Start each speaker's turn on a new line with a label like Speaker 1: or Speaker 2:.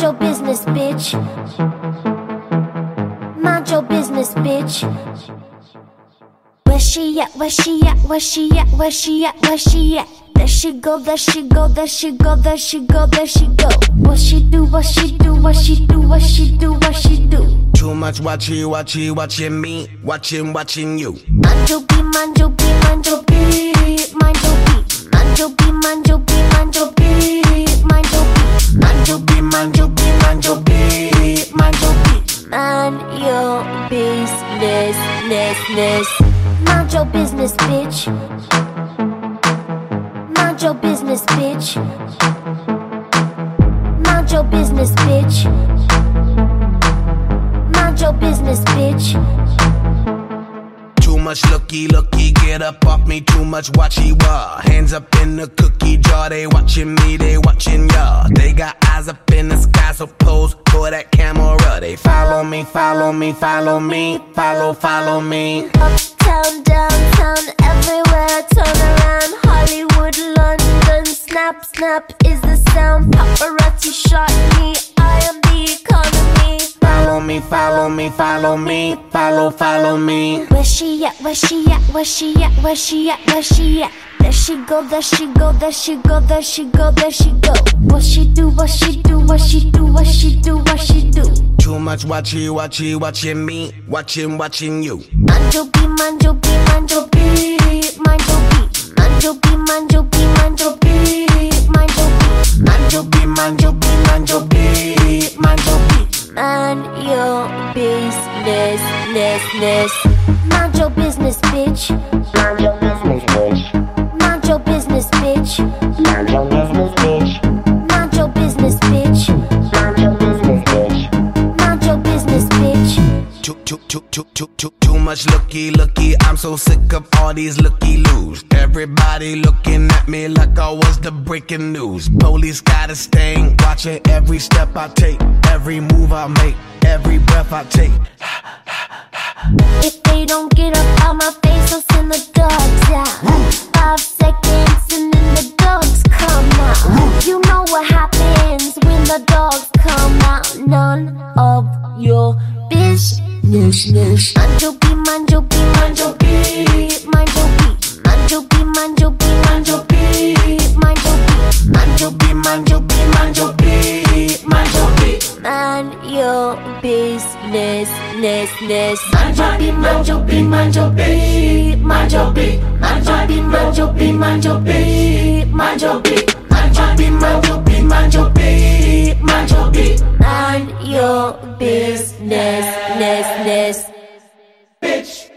Speaker 1: your business, bitch. Mind your business, bitch. Where she at, where she at, where she at, where she at, where she at? There she go, there she go, there she go, there she go, there she go. What she do, what she do, what she do, what she do, what she do.
Speaker 2: Too much watching me, watching you.
Speaker 1: Mind your beat, mind your beat, mind your beat, mind your beat. Mind your beat, mind your beat, mind your beat, mind your beat.
Speaker 2: Mind your beat, mind your beat, mind your beat, mind your beat.
Speaker 1: Mind your business, mind your business, bitch. Mind your business, bitch. Mind your business, bitch. Mind your business, bitch.
Speaker 2: Too much looky, get up off me. Too much watchy wah. Hands up in the cookie jar. They watching me, they watching y'all. They got eyes up in the sky, so pose for that camera. They follow me, follow me, follow me, follow me.
Speaker 1: Uptown, downtown, everywhere. Turn around. Hollywood, London. Snap, snap is the sound. Paparazzi shot me. I am the economy.
Speaker 2: Follow me, follow me, follow me, follow me.
Speaker 1: Where she at, where she at, where she at, where she at, where she at? There she go, there she go, there she go, there she go, there she go. What she do, what she do, what she do, what she do, what she do.
Speaker 2: Too much watching me, watching you.
Speaker 1: Mind your beat, mind your beat, mind your beat, mind your beat. Mind your beat, mind your beat, mind your beat, mind your beat.
Speaker 2: Mind your beat, mind your beat, mind your beat, mind your beat.
Speaker 1: Mind your business, mind your business, bitch.
Speaker 3: Mind your business, bitch.
Speaker 1: Mind your business, bitch.
Speaker 3: Mind your business, bitch.
Speaker 1: Mind your business, bitch.
Speaker 3: Mind your business, bitch.
Speaker 1: Mind your business, bitch.
Speaker 2: Too much looky. I'm so sick of all these looky-loos. Everybody looking at me like I was the breaking news. Police got a stain, watching every step I take, every move I make, every breath I take.
Speaker 1: If they don't get up out my face, I'll send the dogs out. 5 seconds and then the dogs come out. You know what happens when the dogs come out. None of your business. Mind your beat, mind your beat, mind your beat, mind your beat. Mind your beat, mind your beat, mind your beat, mind your beat.
Speaker 2: Mind your beat, mind your beat, mind your beat, mind your beat.
Speaker 1: Mind your business,
Speaker 2: Mind your beat, mind your beat, mind your beat, mind your beat. Mind your beat, mind your beat, mind your beat, mind your beat. Mind your beat, mind your beat, mind your beat, mind your beat.
Speaker 1: mind your business,
Speaker 2: Bitch.